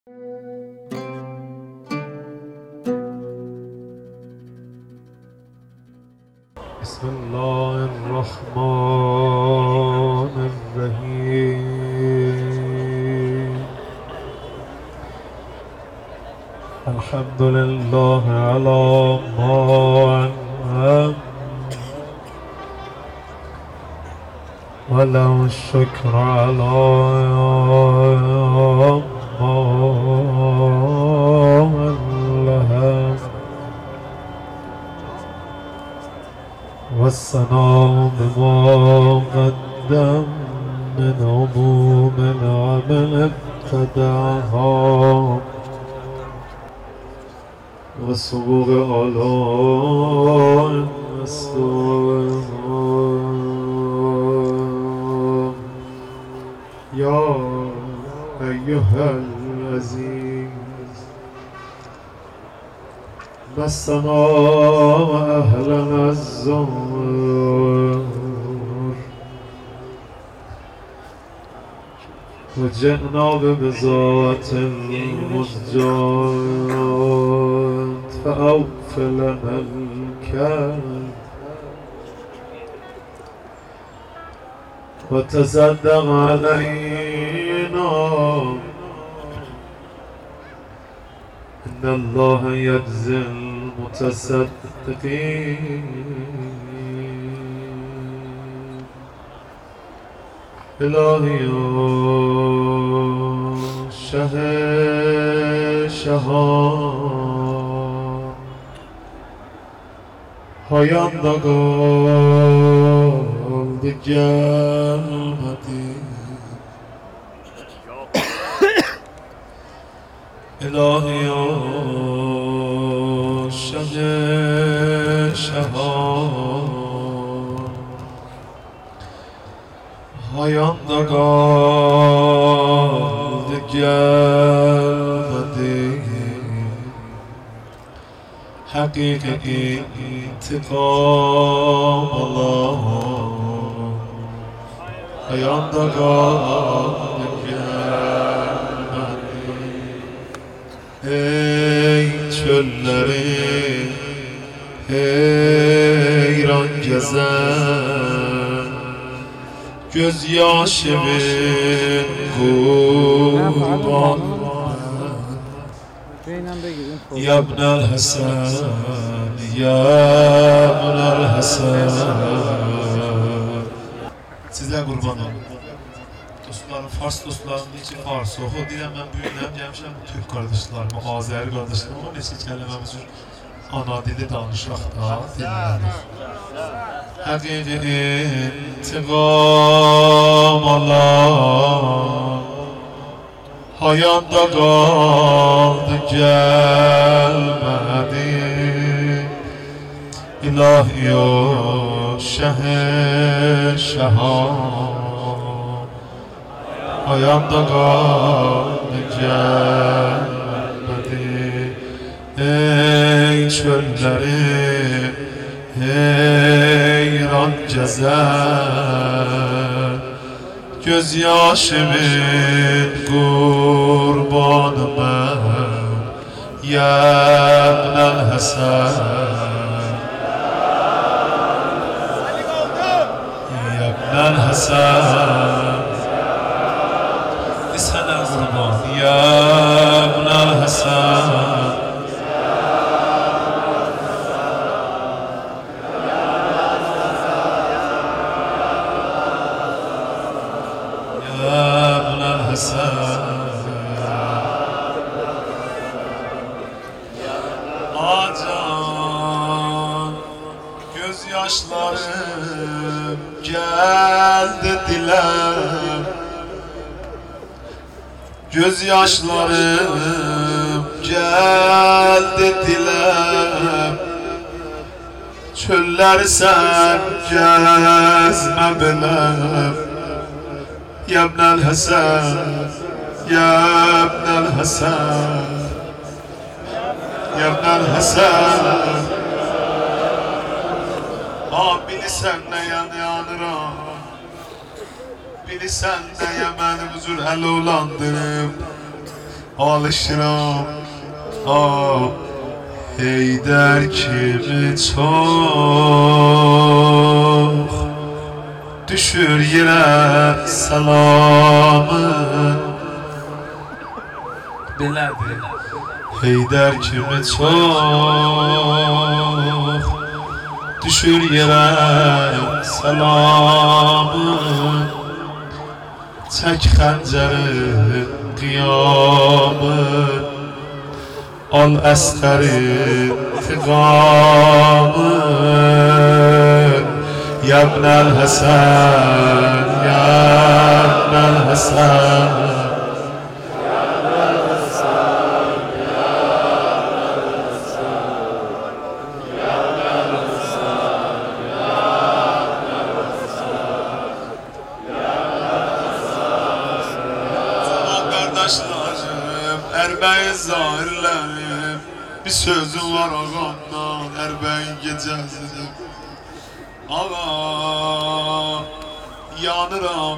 بسم الله الرحمن الرحيم. الحمد لله على ما أنعم وله الشكر على ما ألهم والثناء بما قدم من عموم العمل ابتدعها وسبوق آلاء السلام. يا أيها العزيز مسنا وأهلنا الزهر وجئنا ببضاعة المزجات فأوف لنا الكيل وتصدق علينا إن الله يجزي المتصدقين. إلهي شه شهان hayandagol gelmedi. İlahi ya شه şahan hayandagol gelmedi. Hakiki intikam Allah hayandagol gelmedi. Ey çölleri heyran gezen gözyaşımın kurban Ya ibnel Hasan, ya ibnel Hasan. Sizler kurban olun. Dostlarım, Fars dostlarım için Fars oxu deyirəm, mən büyüyəm, gəlmişəm Türk qardaşlarıma, Azəri qardaşlarıma neçə kəlməmiz ana dili danışaq da dinlənir. Həqiqi intiqam Allah hayanda qaldı gəlmədi. İlahi o شه şahan hayanda qaldı gəlmədi. Ey çölləri heyran gəzən gözyaşımın qurbanı mən Ya ibnel Hasan, Ya ibnel Hasan. Sənə qurban Ya ibnel Hasan. Acan gözyaşlarım geldi dile, gözyaşlarım geldi dile. Çöller sen gezme bilem Ya ibnel Hasan, Ya ibnel Hasan, Ya ibnel Hasan. Bilirsən nəyə yanıram, bilirsən nəyə məni bu cür əl olandırıb. alışıram. Heydər kimi çox düşür yerə salamın. Belədir. Heydər kimi çox düşür yerə salamın. Çək xəncərin qiyamın. Al əsərin tiqamın. Yəbnəl Həsən, Yəbnəl Həsən, Ərbəyin zahirlərim, bir sözüm var ağamdan, Ərbəyin gecəsidir. Ağa, yanıram,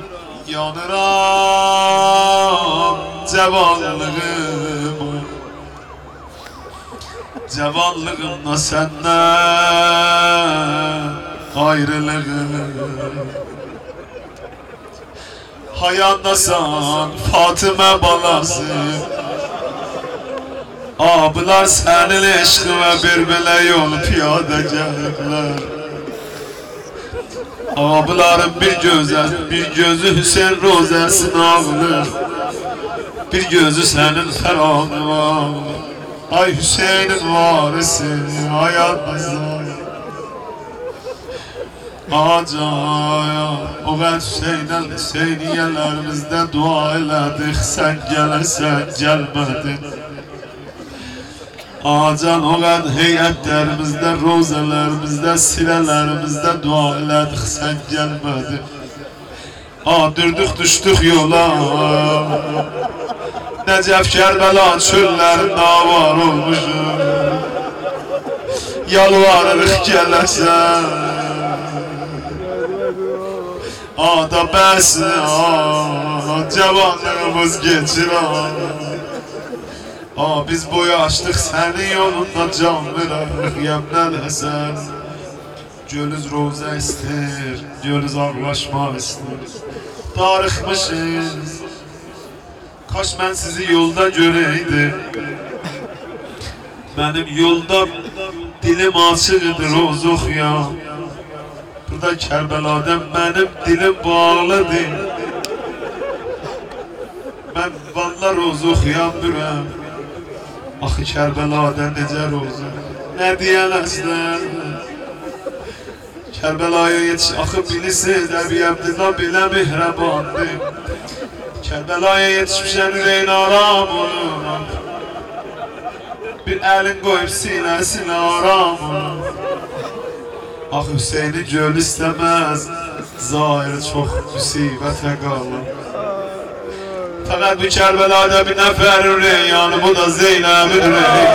yanıram cavanlığım. Cavanlığımla səndən ayrılığım. Hayandasan Fatıma balası, abılar sənin eşqinə bir-birlə yol piyada gəliblər. Abıların bir gözü Hüseyin Rozəsin ağlır, bir gözü sənin fərağın ağlır. Ay Hüseynin varisi, ay Adnazay. Acaya, o ben Hüseyniyələrimizdə dua elədik, sən gələsən, gəlmədin. Acan o ben heyətlərimizdə, rozələrimizdə, silələrimizdə dua elədik, sən gəlmədin. Dürdük, düşdük yola, Nəcəf Kərbəla çöllərində avar olmuşum. Yalvarırıq gələsən, da bəsli, cavanlığımız geçir. Biz boyu açtık sənin yolunda can verək, Yəbnəl Həsən. Gölüz rozə istir, gölüz ağlaşmaq istir. Darıxmışız, kaç mən sizi yolda görəydim. Mənim yolda dilim açıqdır, roz oxuyam. Burada Kərbəlada mənim dilim bağlıdır. Mən valla roz oxuyamıram. Axı Kərbəlada necə rozu, nə deyən əslən. Kərbəlaya yetiş, axı bilirsiniz, Əbi Əbdillah belə mehrabandır. Kərbəlaya yetişmişən ürəyin aram olur. Bir əlin qoyub sinəsinə aram olur. Ax Hüseyni göl istəməz, zahir çox müsibətə qalır. Fəqət bu Kərbəlada bir nəfər ürəyi yanı, bu da Zeynəbin ürəyi.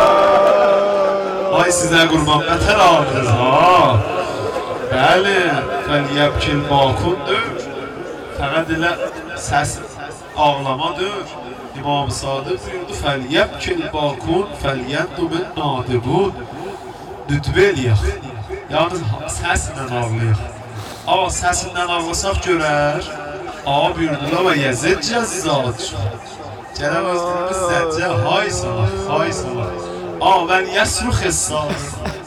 Ay sizə qurban, bətər ağrınız ha. Bəli, fəliyəbkil makundur. Fəqət elə səs ağlamadır. İmam-ı Sadık buyurdu, fəliyəbkil makun, fəliyəndu bin nadibun. Dütbə eləyək, yalnız səslə ağlayıq. Ama səsindən ağlasaq görər. Buyurdular və yəzəcə zizad Cənab Özgürümüz zəccə, hay salaq, hay salaq. Mən yəsrux hesab.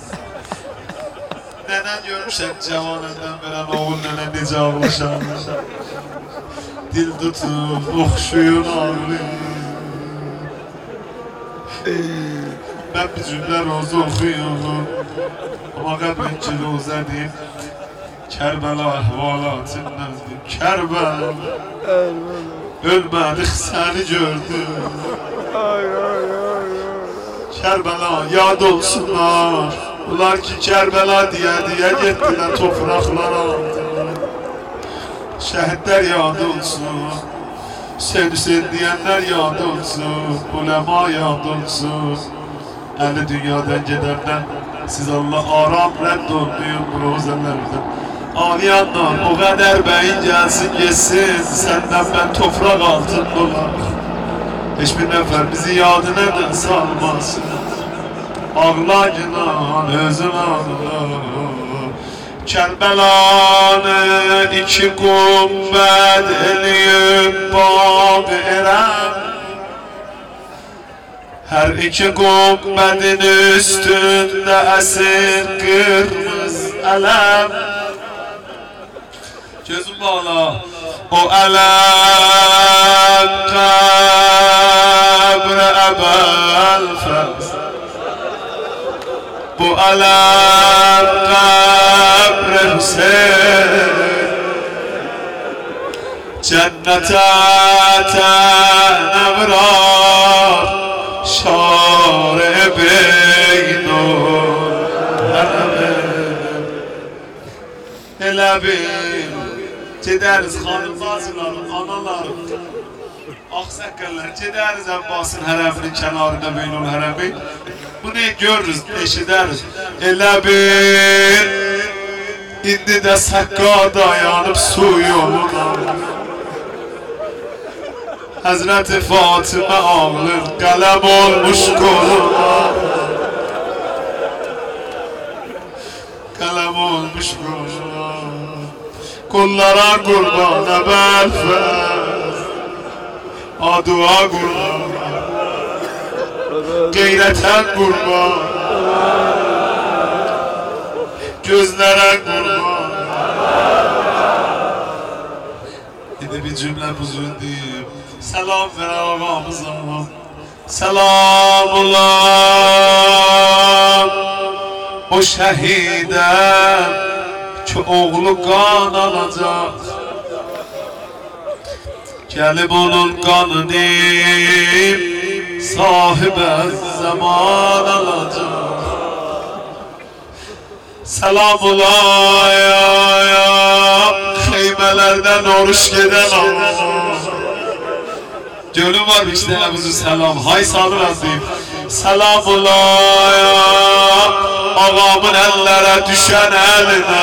Nənən görmüşəm cavanəndən verəm, oğul nənə necə ağlaşam. Dil tutub, oxşuyun ağlayın. Mən bir cümlə rozu oxuyum. Amma qəbrin ki rozədir. Kərbəla əhvalatındandır. Kərbəla ölmədik səni gördüm. Kərbəla yad olsunlar. Bunlar ki Kərbəla diye getdilər topraklara. Şəhidlər yad olsun. Hüseyn diyenler yad olsun. Ulema yad olsun. Əli dünyadan gedəndən siz Allah aram rədd olmayın bu rozələrdən. Ağlayanlar o qədər bəyin gəlsin, yesin, səndən mən toprak altında olar. Hiçbir nefer bizi yadına da salmasın. Ağla günan özün ağla. Kərbəlanın iki qümbət eləyib bab irəm. Hər iki qümbədin üstündə əsir qırmızı ələm. Gözüm bağla. O ələm qəbrə əbəl fəz. Bu ələm qəbrə Hüseyin. Cənnətə tənəvrar şar-ı beynur. Elə bil gedəriz xanım bacılarım, analarım, ağsaqqallar, gedəriz Əbbasın hərəminin kənarında beynul hərəmi. Bunu görürüz, eşidəriz. Elə bil indi də Səqqa dayanıb su yoluna. Həzrəti Fatimə ağlır, qələm olmuş qoluna. Qələm olmuş qoluna. Kollara qurban əbəl fəz. Adua qurban, qeyrətən qurban, gözlərə qurban. İndi bir cümlə buzun deyib, səlam ver ağamıza. Səlam olam o şəhidən ki oğlu qan alacaq. Gəlib onun qanını sahibə zaman alacaq. Səlam olayam xeymələrdən oruç gedən Allah. Gönlüm var bir işte Əbuzu səlam. Hay salır azim. Səlam olayam ağamın əllərə düşən əlinə.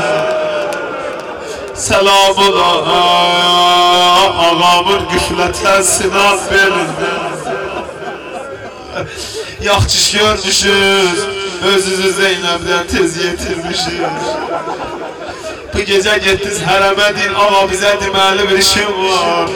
Səlam olayam ağamın qüflətən sinan belində. Yaxçış görmüşüz, özünüzü Zeynəbdən tez yetirmişiz. Bu gecə getdiniz hərəmə deyin, ağa bizə deməli bir işim var.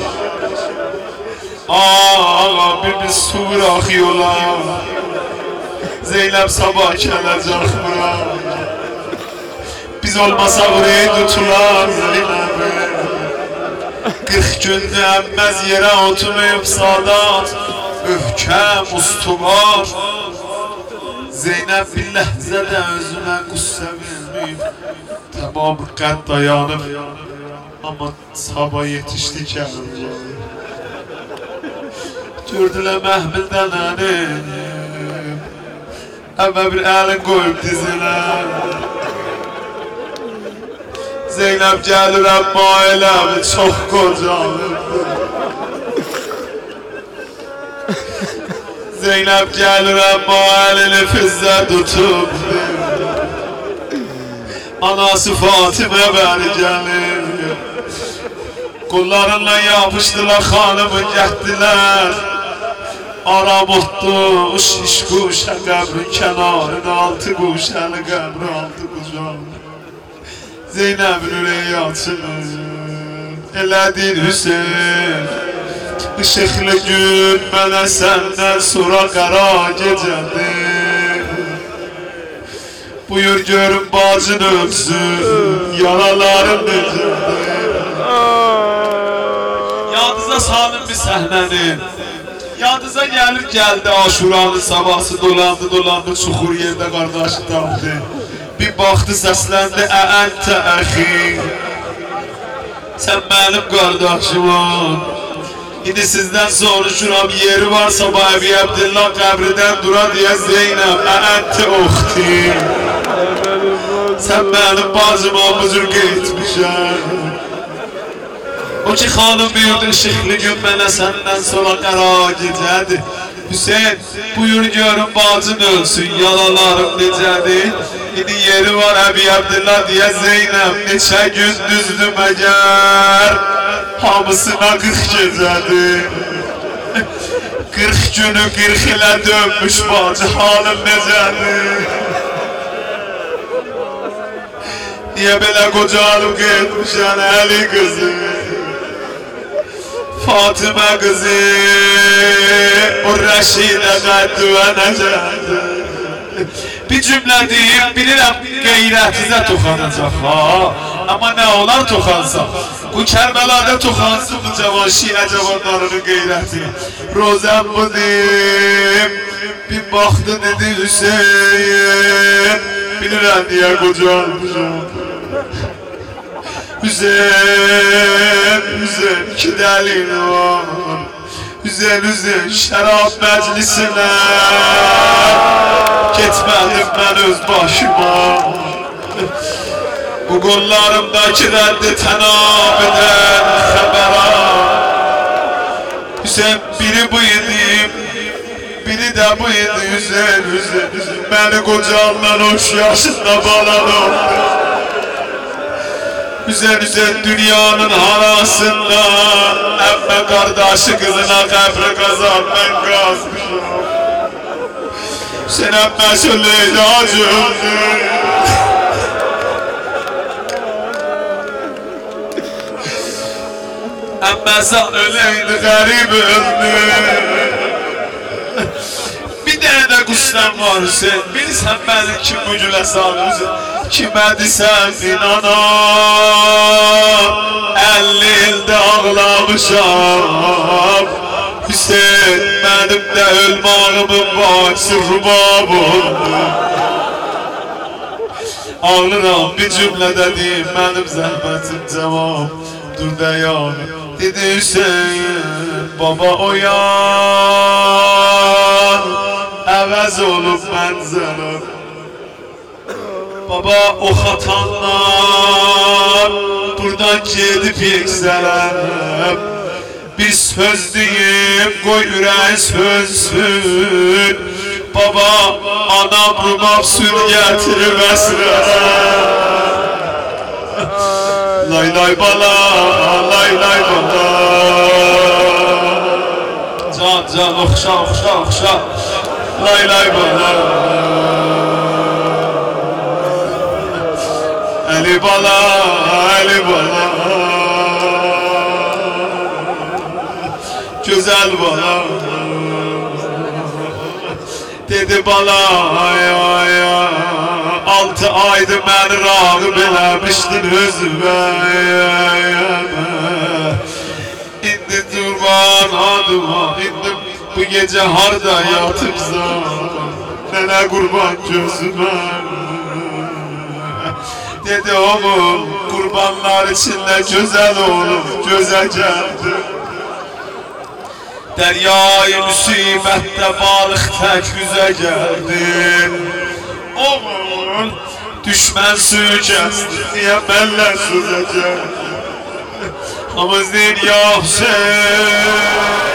Ağa bir su bırakıyorlar. Zeynep sabah gələcək bura. Biz olmasa burayı tutular Zeynep'i. 40 gündür əmməz yerə oturmayıb sadat. Öhkəm, ustuvar. Zeynep bir ləhzədə özünə qüssə verməyib. Tamam qəd dayanıb. Amma sabah yetişdi gələcək. Gördülər məhbildən ənim. Əvvə bir əlin qoyub dizinə. Zeynep gəlir əmma eləmi çox qocalıb. Zeynep gəlir əmma əlini fizzə tutub. Anası Fatimə bəri gəlir. Qollarınla yapışdılar xanımı getdilər. Aram otdu, şiş quşa qəbrin kənarında. Altı quşalı qəbri altı qucağında. Zeynəbin ürəyi açılır. Elədin Hüseyin. Işıqlı gün mənə səndən sonra qara gecədir. Buyur görün bacın ölsün, yaraların necədir. Yadınıza salın bir səhnəni. Yadınıza gəldi Aşuranın sabahsı dolandı çuxur yerdə qardaşı tapdı. Bir baxdı səsləndi əəntə əxi. Sən mənim qardaşımın. İndi sizdən soruşuram yeri varsa Əbi Əbdillah qəbridən dura deyə Zeynəb əəntə oxti. Sən mənim bacıma bu cür qeytmişəm. O ki xanım buyurdu ışıqlı gün mənə səndən sonra qara gecədir. Hüseyin buyur görün bacın ölsün yalalarım necədir. İndi yeri var Əbi Əbdillah deyə Zeynəb neçə gündüzdür məgər hamısına 40 gecədir. 40 günü 40 ilə dönmüş bacı halım necədir? Niyə belə qocalıb getmişən Əli qızı? Fatıma qızı, o Rəşidə qəddüvə necədir? Bir cümlə deyib, bilirəm qeyrətinizə toxanacaq ha. Amma nə olar toxansa? Bu Kərbəlada toxansın bu cavan şiə cavanlarının qeyrəti. Rozəm bu deyib, bir baxdı dedi Hüseyin. Bilirəm niyə qocalmışam. Hüseyin, Hüseyin, iki dəlil var. Hüseyin, Hüseyin, şərab məclisinə getmədim mən öz başıma. Bu qollarımdaki rəddi tənab edən xəbəra. Hüseyin, biri bu idi, biri də bu idi. Hüseyin, Hüseyin, Hüseyin, məni qocalman hoş yaşında balalım. Hüseyin, Hüseyin, dünyanın harasında əmmə qardaşı qızına qəbri qazan mən qazmışam. Hüseyin, əmmə söyləyəcə acımdır. Əmməsə öləydi, qərib öldü. Bir dənə də quşdan var Hüseyin, bilirsən məni kim bu gülə salır? Kimə desən inanam, 50 ildə ağlamışam. Hüseyin, mənim də ölmağımın başı rubab oldu. Ağlıram bir cümlədə deyim, mənim zəhmətim cavab. Dur dayan, dedi Hüseyin, baba oyan, əvəz olub mənzərəm. Baba o xatanlar buradan gedib yeksələm. Bir söz deyib qoy ürək sözsün. Baba anam rubab sür gətirib əsrəm. Lay lay bala, lay lay bala. Can can oxşa oxşa oxşa. Lay lay bala. Əli bala, Əli bala. Gözəl bala. Dedi bala, ay ay ay. 6 aydır məni rağıb eləmişdin özümə. İndi durman adıma, indi bu gecə harda yatıbsan, nənə qurban gözümə. Dedi oğul, qurbanlar içində gözəl oğlum, gözə gəldi. Dəryayı müsibətdə balıq tək üzə gəldi. Oğul, düşmən suyu kəsdi, niyə mənlə sözə gəldi? Hamız deyir ya Hüseyin.